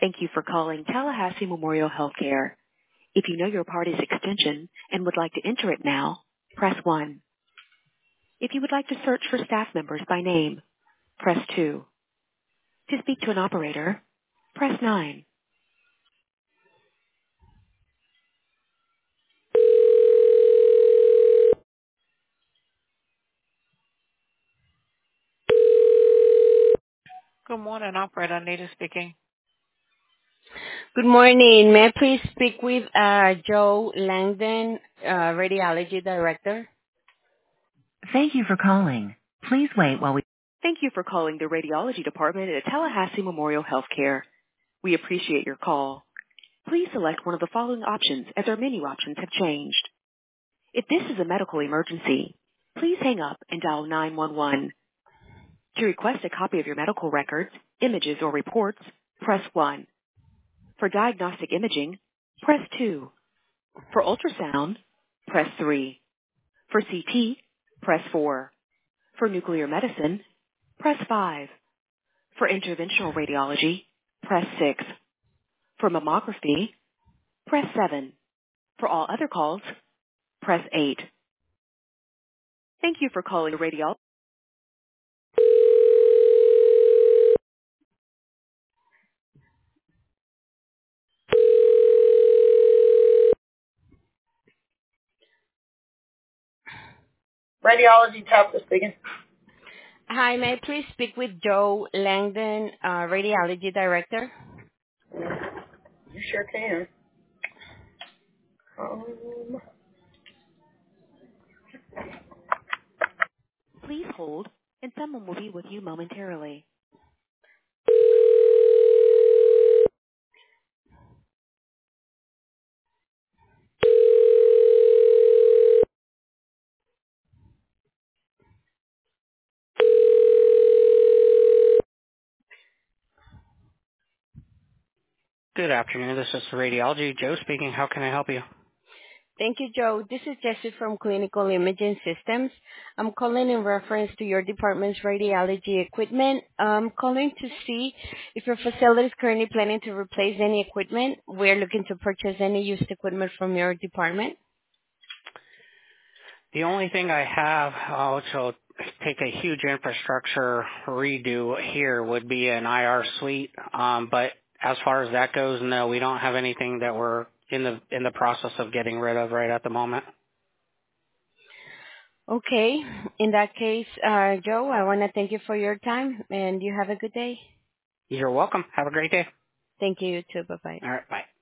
Thank you for calling Tallahassee Memorial Healthcare. If you know your party's extension and would like to enter it now, press 1. If you would like to search for staff members by name, press 2. To speak to an operator, press 9. Good morning, operator. Anita speaking. Good morning. May I please speak with Joe Langdon, Radiology Director? Thank you for calling. Please wait while we... Thank you for calling the Radiology Department at Tallahassee Memorial Healthcare. We appreciate your call. Please select one of the following options as our menu options have changed. If this is a medical emergency, please hang up and dial 911. To request a copy of your medical records, images, or reports, press 1. For diagnostic imaging, press 2. For ultrasound, press 3. For CT, press 4. For nuclear medicine, press 5. For interventional radiology, press 6. For mammography, press 7. For all other calls, press 8. Thank you for calling radiology. Radiology Tabitha speaking. Hi, may I please speak with Joe Langdon, Radiology Director? You sure can. Um, Please hold, and someone will be with you momentarily. Good afternoon. This is Radiology. Joe speaking. How can I help you? Thank you, Joe. This is Jessie from Clinical Imaging Systems. I'm calling in reference to your department's radiology equipment. I'm calling to see if your facility is currently planning to replace any equipment. We're looking to purchase any used equipment from your department. The only thing I have, which will take a huge infrastructure redo here, would be an IR suite. But as far as that goes, no, we don't have anything that we're in the process of getting rid of right at the moment. Okay. In that case, Joe, I want to thank you for your time, and you have a good day. You're welcome. Have a great day. Thank you, you too. Bye-bye. All right. Bye.